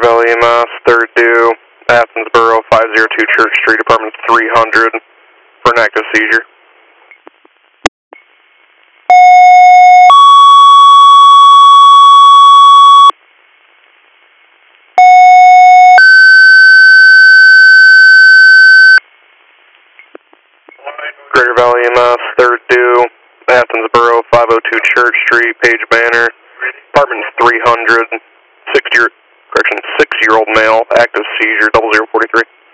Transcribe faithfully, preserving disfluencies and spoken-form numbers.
Valley E M S, third due, Athens Borough, five oh two Church Street, apartment three hundred, for an active seizure. Greater Valley E M S, third due, Athens Borough, five oh two Church Street, Page Banner, apartment three hundred, six year, correction, six year old male, active seizure, double zero forty three.